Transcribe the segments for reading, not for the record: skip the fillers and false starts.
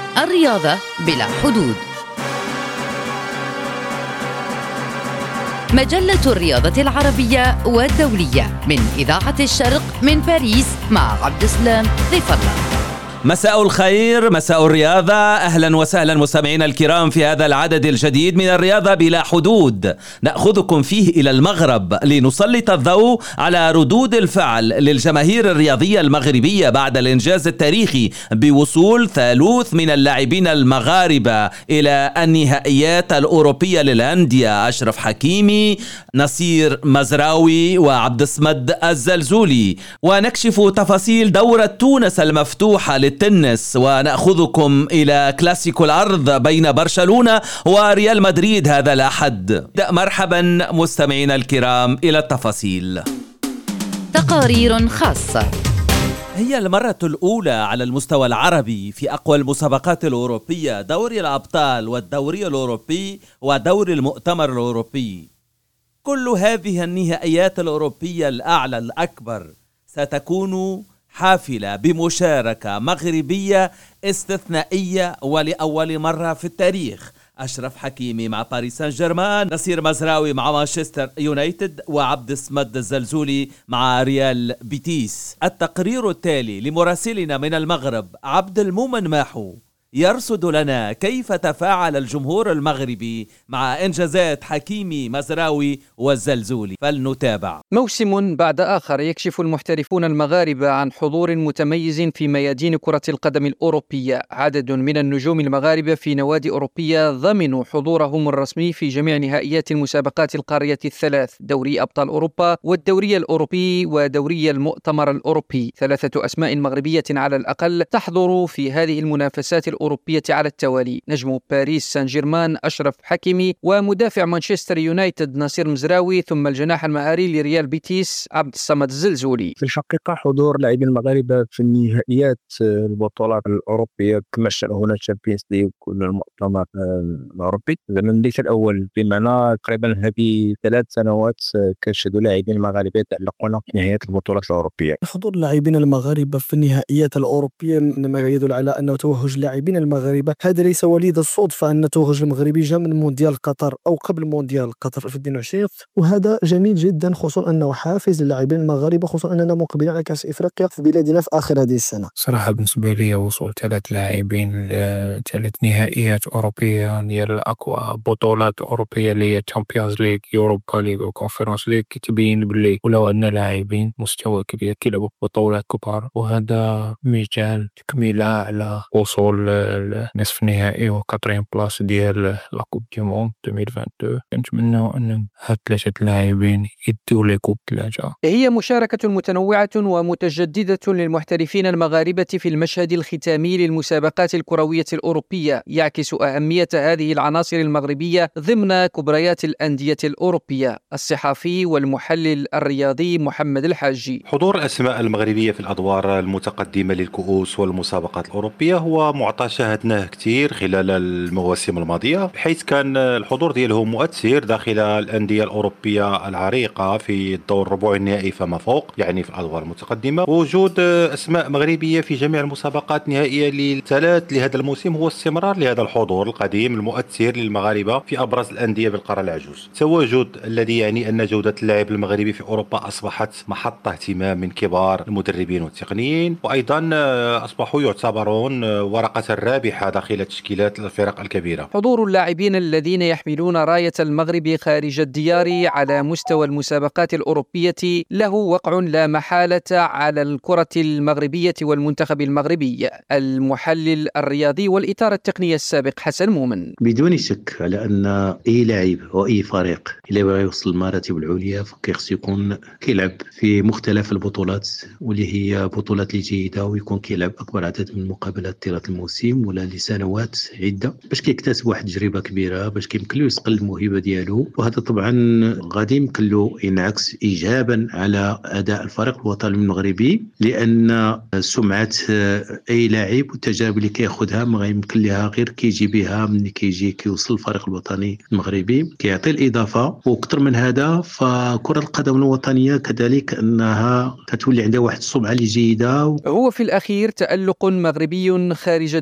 الرياضة بلا حدود. مجلة الرياضة العربية والدولية من إذاعة الشرق من باريس مع عبد السلام ضيف الله. مساء الخير، مساء الرياضة. أهلا وسهلا مستمعينا الكرام في هذا العدد الجديد من الرياضة بلا حدود، نأخذكم فيه إلى المغرب لنسلط الضوء على ردود الفعل للجماهير الرياضية المغربية بعد الإنجاز التاريخي بوصول ثالوث من اللاعبين المغاربة إلى النهائيات الأوروبية للأندية، أشرف حكيمي، نصير مزراوي وعبد الصمد الزلزولي، ونكشف تفاصيل دورة تونس المفتوحة التنس، ونأخذكم إلى كلاسيكو الأرض بين برشلونة وريال مدريد هذا الأحد. مرحبا مستمعينا الكرام، إلى التفاصيل. تقارير خاصة. هي المرة الأولى على المستوى العربي في أقوى المسابقات الأوروبية، دوري الأبطال والدوري الأوروبي ودوري المؤتمر الأوروبي. كل هذه النهائيات الأوروبية الأعلى الأكبر ستكون حافلة بمشاركة مغربية استثنائية ولأول مرة في التاريخ. أشرف حكيمي مع باريس سان جيرمان، نصير مزراوي مع مانشستر يونايتد، وعبد الصمد الزلزولي مع ريال بيتيس. التقرير التالي لمراسلنا من المغرب عبد المؤمن ماحو يرصد لنا كيف تفاعل الجمهور المغربي مع إنجازات حكيمي، مزراوي والزلزولي، فلنتابع. موسم بعد آخر يكشف المحترفون المغاربة عن حضور متميز في ميادين كرة القدم الأوروبية. عدد من النجوم المغاربة في نوادي أوروبية ضمنوا حضورهم الرسمي في جميع نهائيات المسابقات القارية الثلاث، دوري أبطال أوروبا والدوري الأوروبي ودوري المؤتمر الأوروبي. 3 أسماء مغربية على الأقل تحضر في هذه المنافسات الأوروبية على التوالي: نجم باريس سان جيرمان أشرف حكيمي، ومدافع مانشستر يونايتد نصير مزراوي، ثم الجناح المهاري لريال بيتيس عبد الصمد الزلزولي. في الحقيقة حضور لاعبين المغاربة في النهائيات البطولات الأوروبية كما هنا الشامبيونز ليج والمؤتمر الأوروبي ليس الأول، بمعنى تقريبا هذه 3 سنوات كنشهدوا لاعبين المغاربة يتألقون في نهائيات البطولات الأوروبية. حضور اللاعبين المغاربة في النهائيات الأوروبية إنما يدل على أنه توهج لاعبين المغاربة هذا ليس وليد الصدفة، أن التوهج المغربي جاء من مونديال قطر أو قبل مونديال قطر في 22، وهذا جميل جدا، خصوصا أنه حافز للاعبين المغاربة، خصوصا أننا مقبلين على كأس إفريقيا في بلادنا في آخر هذه السنة. صراحة بالنسبة لي وصول 3 لاعبين 3 نهائيات أوروبية هي الأقوى بطولات أوروبية اللي هي تشامبيونز ليج، يوروبا ليج وكونفرنس ليج، كتبين باللي ولو أن لاعبين مستوى كبير كيلعبوا بطولات كبار، وهذا مثال تكملة على وصول نصف نهائي وكاترين بلاس ديال لا كوب دي موند 2022. كنتمنى أن هاد 3 لاعبين يدوا لي كوب 3. هي مشاركة متنوعة ومتجددة للمحترفين المغاربة في المشهد الختامي للمسابقات الكروية الأوروبية، يعكس أهمية هذه العناصر المغربية ضمن كبريات الأندية الأوروبية. الصحفي والمحلل الرياضي محمد الحاجي: حضور الأسماء المغربية في الأدوار المتقدمة للكؤوس والمسابقات الأوروبية هو معطى شاهدناه كثير خلال المواسم الماضية، بحيث كان الحضور ديالهم مؤثر داخل الأندية الأوروبية العريقة في الدور الربع النهائي فما فوق، يعني في الأدوار المتقدمة. ووجود أسماء مغربية في جميع المسابقات النهائية للثلاث لهذا الموسم هو استمرار لهذا الحضور القديم المؤثر للمغاربة في أبرز الأندية بالقارة العجوز. تواجد الذي يعني أن جودة اللاعب المغربي في أوروبا أصبحت محط اهتمام من كبار المدربين والتقنيين، وأيضا أصبحوا يعتبرون ورقة الرابحة داخل تشكيلات الفرق الكبيرة. حضور اللاعبين الذين يحملون راية المغرب خارج الديار على مستوى المسابقات الأوروبية له وقع لا محالة على الكرة المغربية والمنتخب المغربي. المحلل الرياضي والإطار التقني السابق حسن مومن: بدون شك على أن أي لاعب أو أي فريق إلا بغى يوصل المراتب العليا فكيخص يكون كيلعب في مختلف البطولات واللي هي بطولات جيدة، ويكون كيلعب أكبر عدد من المقابلات طيلة الموسم ولا لسنوات عدة باش كيكتسب واحد التجربة كبيرة، باش كيمكن له يسقل الموهبة ديالو. وهذا طبعا غادي يمكن له ينعكس إيجابا على أداء الفريق الوطني المغربي، لأن سمعة أي لاعب والتجارب اللي كياخذها ما غيمكن لها غير كيجي بها من كيجي كيوصل الفريق الوطني المغربي، كيعطي الإضافة. وأكثر من هذا فكرة القدم الوطنية كذلك أنها كتولي عندها واحد السمعة اللي جيدة. هو في الأخير تألق مغربي خارج الدول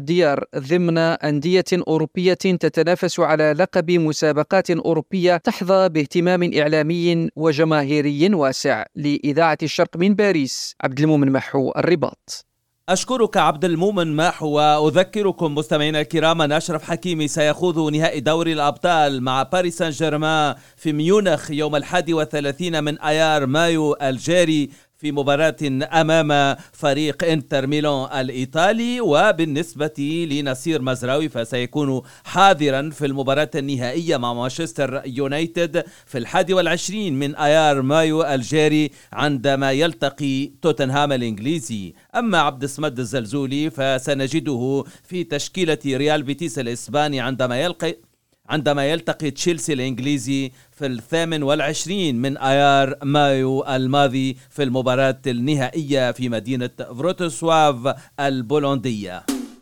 الديار ضمن أندية أوروبية تتنافس على لقب مسابقات أوروبية تحظى باهتمام إعلامي وجماهيري واسع. لإذاعة الشرق من باريس، عبد المؤمن محو، الرباط. أشكرك عبد المؤمن محو، وأذكركم مستمعينا الكرام أن أشرف حكيمي سيخوض نهائي دوري الأبطال مع باريس سان جيرمان في ميونخ يوم 31 من أيار مايو الجاري في مباراة أمام فريق إنتر ميلان الإيطالي. وبالنسبة لنصير مزراوي فسيكون حاضرا في المباراة النهائية مع مانشستر يونايتد في 21 من أيار مايو الجاري عندما يلتقي توتنهام الإنجليزي. أما عبد الصمد الزلزولي فسنجده في تشكيلة ريال بيتيس الإسباني عندما يلتقي تشيلسي الإنجليزي في 28 من أيار مايو الماضي في المباراة النهائية في مدينة فروتسواف البولندية.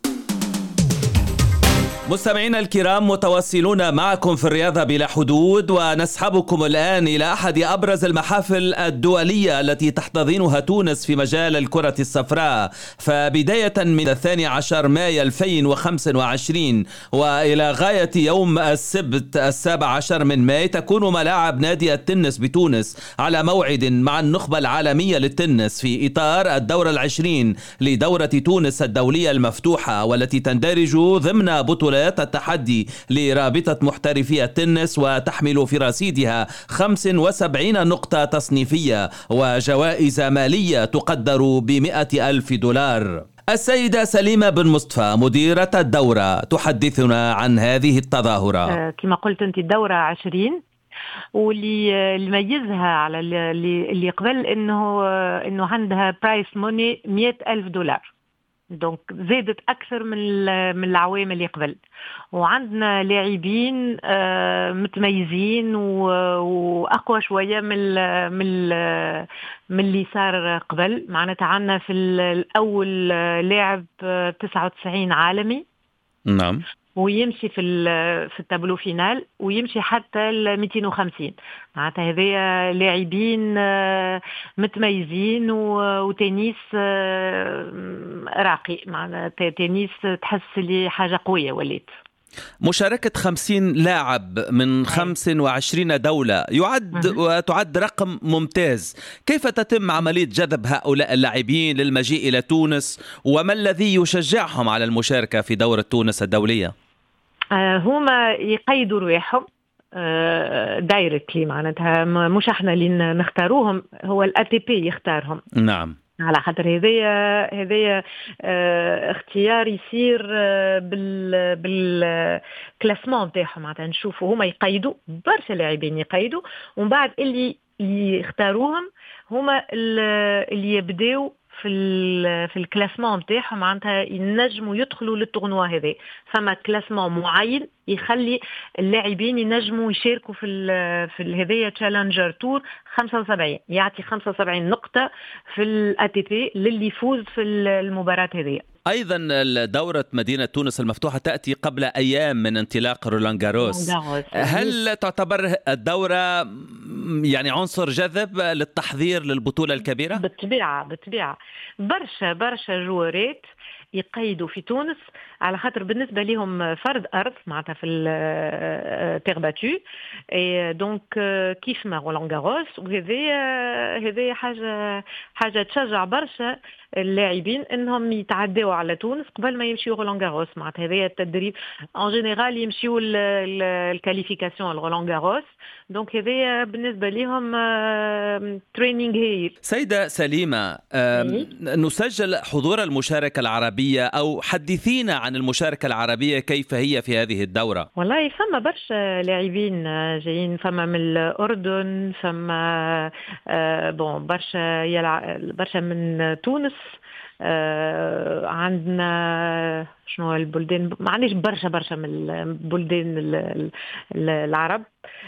مستمعينا الكرام، متواصلون معكم في الرياضة بلا حدود، ونسحبكم الآن إلى أحد أبرز المحافل الدولية التي تحتضنها تونس في مجال الكرة الصفراء. فبداية من 12 مايو 2025 وإلى غاية يوم السبت 17 من مايو تكون ملاعب نادي التنس بتونس على موعد مع النخبة العالمية للتنس في إطار الدورة 20 لدورة تونس الدولية المفتوحة، والتي تندرج ضمن بطولة التحدي لرابطة محترفي التنس، وتحمل في رصيدها 75 نقطة تصنيفية وجوائز مالية تقدر ب$100,000. السيدة سليمة بن مصطفى مديرة الدورة تحدثنا عن هذه التظاهرة. كما قلت أنت الدورة 20، واللي يميزها على اللي قبل إنه عندها برايس موني $100,000، دونك زادت أكثر من العوام اللي قبل. وعندنا لاعبين متميزين وأقوى شوية من اللي صار قبل. معناتها عندنا في الأول لاعب 99 عالمي، نعم، ويمشي في التابلو فينال ويمشي حتى 250. معناتها هذيا لاعبين متميزين وتنس راقي، معناتها تنس تحس لي حاجة قوية وليت. مشاركة 50 لاعب من 25 دولة وتعد رقم ممتاز. كيف تتم عملية جذب هؤلاء اللاعبين للمجيء إلى تونس، وما الذي يشجعهم على المشاركة في دورة تونس الدولية؟ هما يقيدوا رواحهم دايركتلي، معناتها مش احنا اللي نختاروهم، هو الATP يختارهم. نعم، على خاطر هذايا اختيار يصير بالكلاسمون تاعهم. معناتها نشوفوا هما يقيدوا برشا لاعبين يقيدوا، ومن بعد اللي يختاروهم هما اللي يبداو في الكلاسمون تاعهم، معناتها ينجموا يدخلوا للتورنوا هذا. فما كلاسمون معين يخلي اللاعبين ينجموا يشاركوا في هذايا تشالنجر تور 75، يعطي 75 نقطة في الATP للي يفوز في المباراة هذه. أيضا دورة مدينة تونس المفتوحة تأتي قبل أيام من انطلاق رولان جاروس. هل تعتبر الدورة يعني عنصر جذب للتحضير للبطولة الكبيرة؟ بالطبيعة برشا جوارات يقيدوا في تونس على خاطر بالنسبة لهم فرد أرض معناتها في التيغ باتو. دونك كيف ما رولان جاروس، وهذه حاجة تشجع برشا اللاعبين انهم يتعدوا على تونس قبل ما يمشيوا رولان جاروس. معناتها هذا التدريب ان جينيرال يمشيوا الكاليفيكاسيون رولان جاروس، دونك هذا بالنسبة لهم تريننج هايل. سيدة سليمة، نسجل حضور المشاركة العربية، أو حدثينا عن المشاركة العربية كيف هي في هذه الدورة؟ والله فما برشا لاعبين جايين، فما من الأردن، فما برشا من تونس. عندنا شنو البلدان، ما عنديش برشا من البلدان العرب،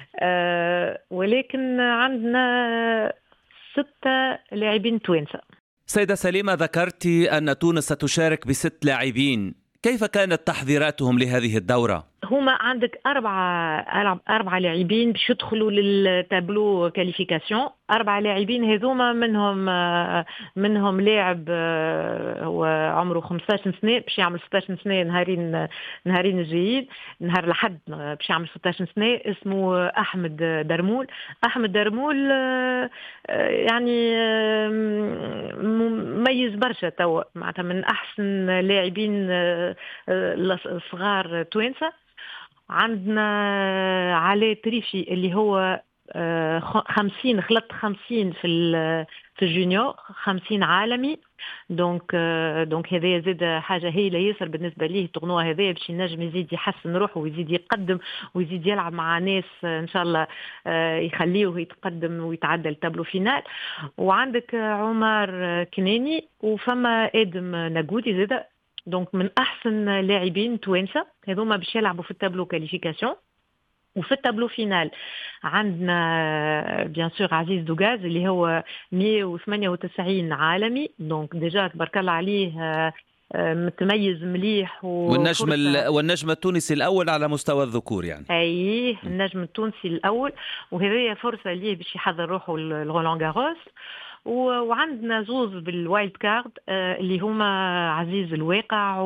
ولكن عندنا 6 لاعبين توانسة. سيدة سليمة، ذكرتي أن تونس ستشارك ب6 لاعبين، كيف كانت تحضيراتهم لهذه الدورة؟ هما عندك أربعة لاعبين باش يدخلوا للتابلو كاليفيكاسيون. 4 لاعبين هذوما منهم لاعب هو عمره 15 سنة باش يعمل 16 سنة نهارين الجايين، نهار الأحد باش يعمل 16 سنة، اسمه أحمد درمول. أحمد درمول يعني مميز برشا توا، معناتها من أحسن لاعبين الصغار توانسة. عندنا علاء تريفي اللي هو 50 خلط 50 في الجونيور، 50 عالمي. دونك هذا زاد حاجة هايلة ياسر بالنسبة ليه. التورنوا هذا باش ينجم يزيد يحسن روحه ويزيد يقدم ويزيد يلعب مع ناس ان شاء الله يخليه يتقدم ويتعدى التابلو فينال. وعندك عمر كناني وفما آدم ناقودي زاد. دونك من احسن لاعبين توانسة هذوما باش يلعبوا في التابلو كاليفيكاسيون. وفي التابلو فينال عندنا بيان سور عزيز دوغاز اللي هو 198 عالمي. دونك ديجا تبارك الله عليه متميز مليح والنجم التونسي الأول على مستوى الذكور يعني. أيه النجم التونسي الأول، وهذه فرصة ليه باش يحضر روحه لرولان غاروس. وعندنا زوز بالوايلد كارد اللي هما عزيز الواقع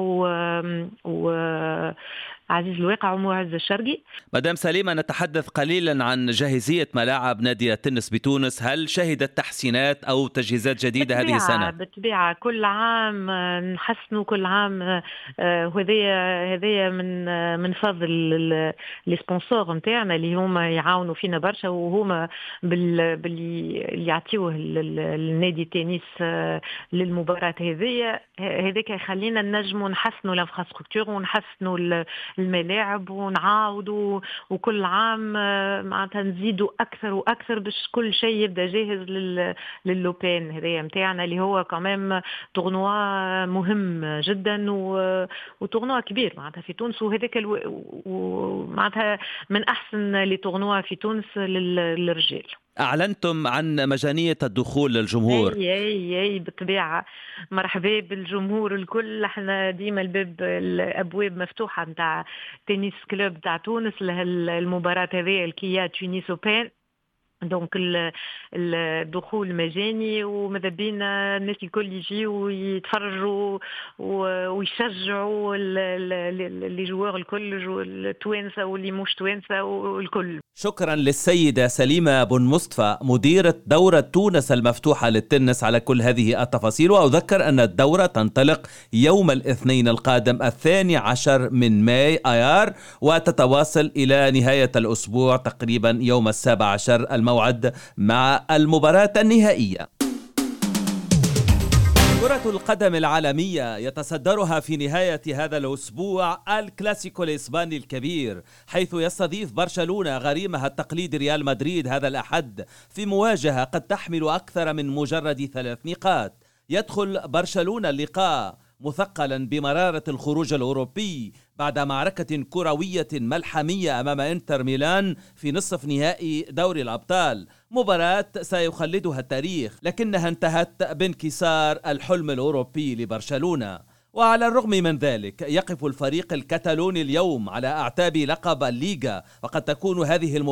عزيز الواقع ومعز الشرقي. مدام سليمة، نتحدث قليلا عن جاهزية ملاعب نادي التنس بتونس. هل شهدت تحسينات أو تجهيزات جديدة هذه السنة؟ بالطبيعة كل عام نحسنوا، كل عام هذايا من فضل السبونسور نتاعنا اللي هما يعاونوا فينا برشا، وهما باللي يعطيوه النادي تنس للمباراة هذاك يخلينا نجموا نحسنوا الانفراستركتور ونحسنوا الملاعب ونعاودوا، وكل عام معناتها نزيدوا أكثر وأكثر باش كل شيء يبدأ جاهز لللوبين هذايا متاعنا اللي هو كمان تورنوا مهم جدا وتورنوا كبير معناتها في تونس. وهذاك معناتها من أحسن لي تورنوا في تونس للرجال. أعلنتم عن مجانية الدخول للجمهور. أي بالطبيعة، مرحبا بالجمهور الكل. احنا ديما الأبواب مفتوحة متاع تنس كلوب تاع تونس للمباراة هذه الكيا تونس اوبن. دونك الدخول مجاني، وماذا بينا الناس الكل يجيوا ويتفرجوا ويشجعوا اللي جوار الكل، التوانسة واللي مش توانسة والكل. شكرا للسيدة سليمة بن مصطفى مديرة دورة تونس المفتوحة للتنس على كل هذه التفاصيل. وأذكر أن الدورة تنطلق يوم الاثنين القادم 12 من ماي آيار، وتتواصل إلى نهاية الأسبوع تقريبا يوم 17 الموعد مع المباراة النهائية. كرة القدم العالمية يتصدرها في نهاية هذا الأسبوع الكلاسيكو الإسباني الكبير، حيث يستضيف برشلونة غريمها التقليدي ريال مدريد هذا الأحد في مواجهة قد تحمل أكثر من مجرد 3 نقاط. يدخل برشلونة اللقاء مثقلا بمرارة الخروج الأوروبي بعد معركة كروية ملحمية أمام إنتر ميلان في نصف نهائي دوري الأبطال، مباراة سيخلدها التاريخ، لكنها انتهت بانكسار الحلم الأوروبي لبرشلونة. وعلى الرغم من ذلك يقف الفريق الكتالوني اليوم على أعتاب لقب الليغا، وقد تكون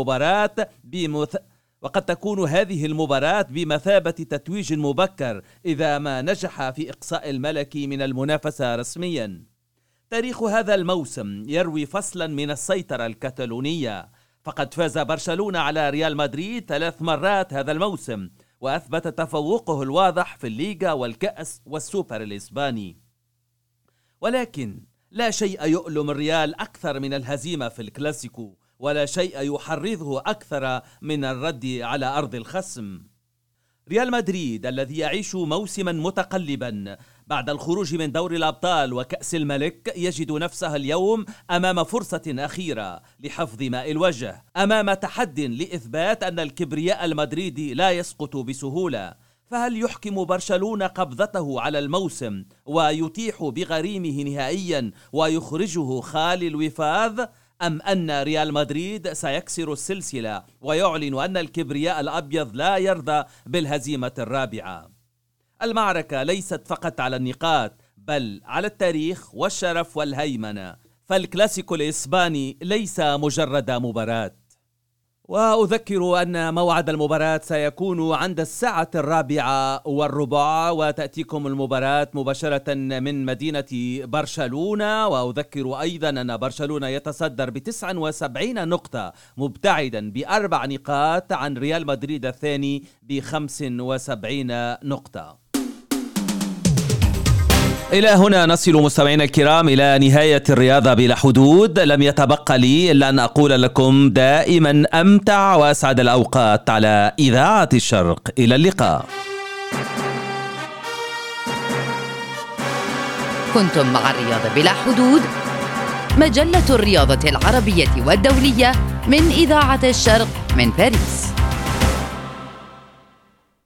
هذه المباراة بمثابة تتويج مبكر إذا ما نجح في إقصاء الملكي من المنافسة رسميا. تاريخ هذا الموسم يروي فصلا من السيطرة الكتالونية، فقد فاز برشلونة على ريال مدريد 3 مرات هذا الموسم، وأثبت تفوقه الواضح في الليغا والكأس والسوبر الإسباني. ولكن لا شيء يؤلم الريال أكثر من الهزيمة في الكلاسيكو، ولا شيء يحرضه أكثر من الرد على أرض الخصم. ريال مدريد الذي يعيش موسما متقلبا بعد الخروج من دوري الأبطال وكأس الملك يجد نفسه اليوم أمام فرصة أخيرة لحفظ ماء الوجه، أمام تحد لإثبات أن الكبرياء المدريدي لا يسقط بسهولة. فهل يحكم برشلونة قبضته على الموسم ويتيح بغريمه نهائيا ويخرجه خالي الوفاض، أم أن ريال مدريد سيكسر السلسلة ويعلن أن الكبرياء الأبيض لا يرضى بالهزيمة الرابعة؟ المعركة ليست فقط على النقاط، بل على التاريخ والشرف والهيمنة، فالكلاسيكو الإسباني ليس مجرد مباراة. وأذكر أن موعد المباراة سيكون عند 4:15، وتأتيكم المباراة مباشرة من مدينة برشلونة. وأذكر أيضا أن برشلونة يتصدر ب79 نقطة، مبتعدا ب4 نقاط عن ريال مدريد الثاني ب75 نقطة. إلى هنا نصل مستمعينا الكرام إلى نهاية الرياضة بلا حدود. لم يتبقى لي إلا أن أقول لكم دائما أمتع وأسعد الأوقات على إذاعة الشرق. إلى اللقاء. كنتم مع الرياضة بلا حدود، مجلة الرياضة العربية والدولية من إذاعة الشرق من باريس.